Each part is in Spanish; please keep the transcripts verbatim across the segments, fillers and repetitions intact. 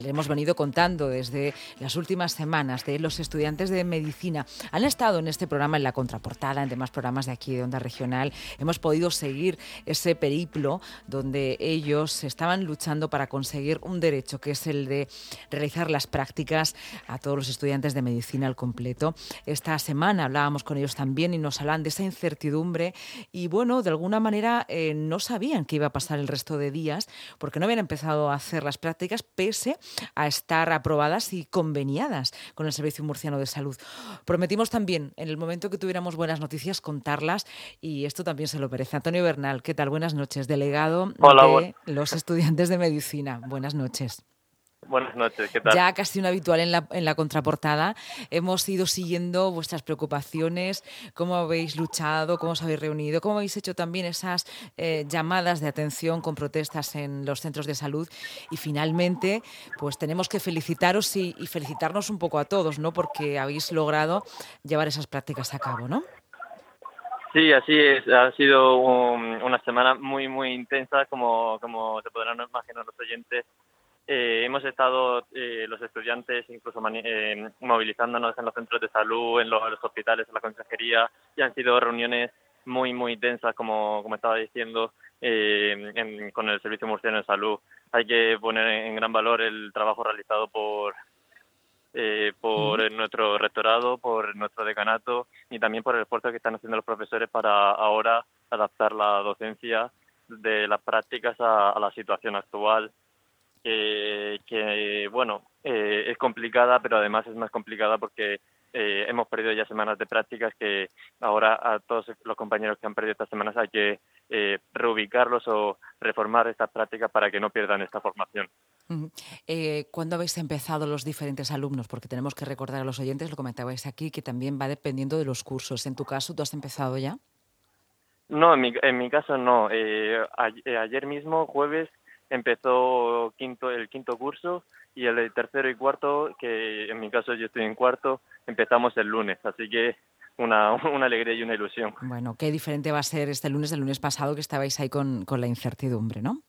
Le hemos venido contando desde las últimas semanas de los estudiantes de medicina. Han estado en este programa en La Contraportada, en demás programas de aquí de Onda Regional. Hemos podido seguir ese periplo donde ellos estaban luchando para conseguir un derecho, que es el de realizar las prácticas a todos los estudiantes de medicina al completo. Esta semana hablábamos con ellos también y nos hablan de esa incertidumbre y, bueno, de alguna manera eh, no sabían qué iba a pasar el resto de días porque no habían empezado a hacer las prácticas pese a estar aprobadas y conveniadas con el Servicio Murciano de Salud. Prometimos también, en el momento que tuviéramos buenas noticias, contarlas y esto también se lo merece. Antonio Bernal, ¿qué tal? Buenas noches, delegado Hola, de bu- los estudiantes de medicina. Buenas noches. buenas noches, ¿qué tal? Ya casi un habitual en la, en la contraportada, hemos ido siguiendo vuestras preocupaciones, cómo habéis luchado, cómo os habéis reunido, cómo habéis hecho también esas eh, llamadas de atención con protestas en los centros de salud y finalmente pues tenemos que felicitaros y, y felicitarnos un poco a todos, ¿no? Porque habéis logrado llevar esas prácticas a cabo, ¿no? Sí, así es, ha sido un- una semana muy, muy intensa, como, como se podrán imaginar los oyentes. Eh, hemos estado, eh, los estudiantes, incluso mani- eh, movilizándonos en los centros de salud, en los, en los hospitales, en la consejería, y han sido reuniones muy, muy intensas, como, como estaba diciendo, eh, en- con el Servicio Murciano de Salud. Hay que poner en gran valor el trabajo realizado por eh, por Mm. nuestro rectorado, por nuestro decanato y también por el esfuerzo que están haciendo los profesores para ahora adaptar la docencia de las prácticas a, a la situación actual, que, que bueno, eh, es complicada, pero además es más complicada porque eh, hemos perdido ya semanas de prácticas que ahora a todos los compañeros que han perdido estas semanas hay que eh, reubicarlos o reformar estas prácticas para que no pierdan esta formación. Ujú. Eh, ¿Cuándo habéis empezado los diferentes alumnos? Porque tenemos que recordar a los oyentes, lo comentabais aquí, que también va dependiendo de los cursos. En tu caso, ¿tú has empezado ya? No, en mi, en mi caso no. Eh, a- eh, ayer mismo, jueves, empezó quinto, el quinto curso y el de tercero y cuarto, que en mi caso yo estoy en cuarto, empezamos el lunes. Así que una, una alegría y una ilusión. Bueno, qué diferente va a ser este lunes del lunes pasado que estabais ahí con, con la incertidumbre, ¿no?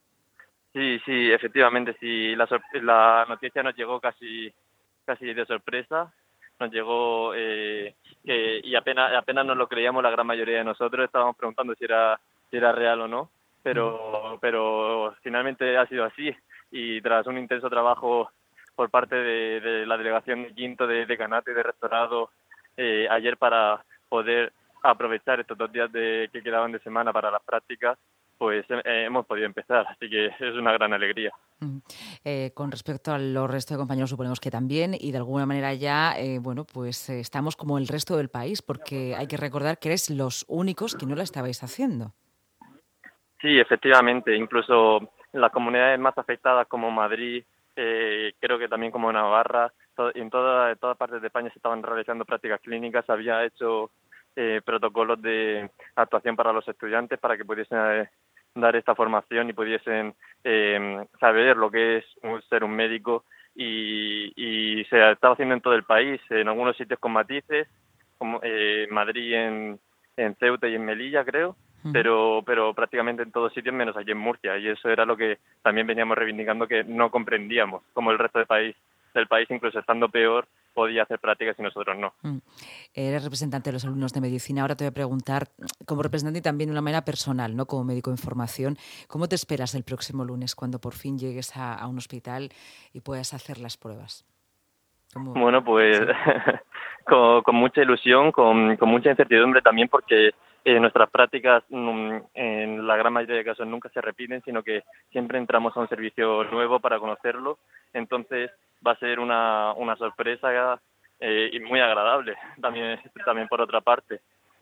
Sí, sí, efectivamente, sí. La, sor- la noticia nos llegó casi, casi de sorpresa. Nos llegó eh, que, y apenas, apenas nos lo creíamos la gran mayoría de nosotros. Estábamos preguntando si era, si era real o no, Ujú. pero, pero finalmente ha sido así. Y tras un intenso trabajo por parte de, de la delegación de Quinto, de decanato y de rectorado, eh, ayer para poder aprovechar estos dos días de, que quedaban de semana para las prácticas, pues eh, hemos podido empezar, así que es una gran alegría. Ujú. Eh, con respecto a los restos de compañeros, suponemos que también, y de alguna manera ya, eh, bueno, pues eh, estamos como el resto del país, porque hay que recordar que eres los únicos que no la estabais haciendo. Sí, efectivamente, incluso en las comunidades más afectadas como Madrid, eh, creo que también como Navarra, to- en toda, en todas partes de España se estaban realizando prácticas clínicas, había hecho eh, protocolos de actuación para los estudiantes para que pudiesen eh, dar esta formación y pudiesen eh, saber lo que es un- ser un médico y, y se estaba haciendo en todo el país, en algunos sitios con matices, como eh, Madrid en, en Ceuta y en Melilla, creo, Ujú. pero pero prácticamente en todos sitios menos aquí en Murcia, y eso era lo que también veníamos reivindicando, que no comprendíamos cómo el resto del país del país incluso estando peor podía hacer prácticas y nosotros no. Mm. Eres representante de los alumnos de medicina. Ahora te voy a preguntar, como representante y también de una manera personal, ¿no? Como médico en formación, ¿cómo te esperas el próximo lunes cuando por fin llegues a, a un hospital y puedas hacer las pruebas? ¿Cómo? Bueno, pues Sí. con, con mucha ilusión, con, con mucha incertidumbre también, porque eh, nuestras prácticas mm, en la gran mayoría de casos nunca se repiten, sino que siempre entramos a un servicio nuevo para conocerlo. Entonces va a ser una, una sorpresa eh, y muy agradable también, también por otra parte.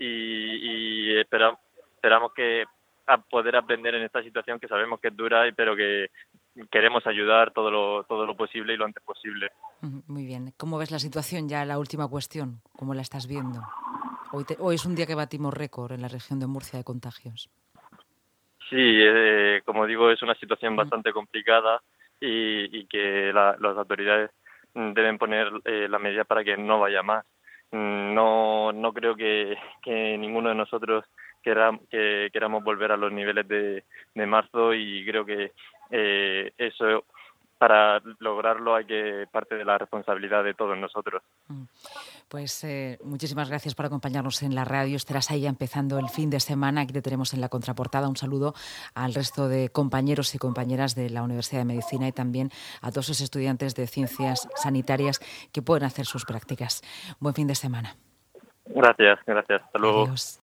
Y, y espera- esperamos que a poder aprender en esta situación que sabemos que es dura, y- pero que queremos ayudar todo lo, todo lo posible y lo antes posible. Ujú. Muy bien. ¿Cómo ves la situación? Ya la última cuestión, ¿cómo la estás viendo? Hoy, te- hoy es un día que batimos récord en la región de Murcia de contagios. Sí, eh, como digo, es una situación Mm. bastante complicada y, y que la- las autoridades mm, deben poner eh, la medida para que no vaya más. Mm, No, no creo que, que ninguno de nosotros quera- que queramos volver a los niveles de, de marzo, y creo que eh, eso para lograrlo hay que parte de la responsabilidad de todos nosotros. Pues eh, muchísimas gracias por acompañarnos en la radio. Estarás ahí ya empezando el fin de semana. Aquí te tenemos en la contraportada. Un saludo al resto de compañeros y compañeras de la Universidad de Medicina y también a todos los estudiantes de ciencias sanitarias que pueden hacer sus prácticas. Buen fin de semana. Gracias, gracias. Hasta luego. Adiós.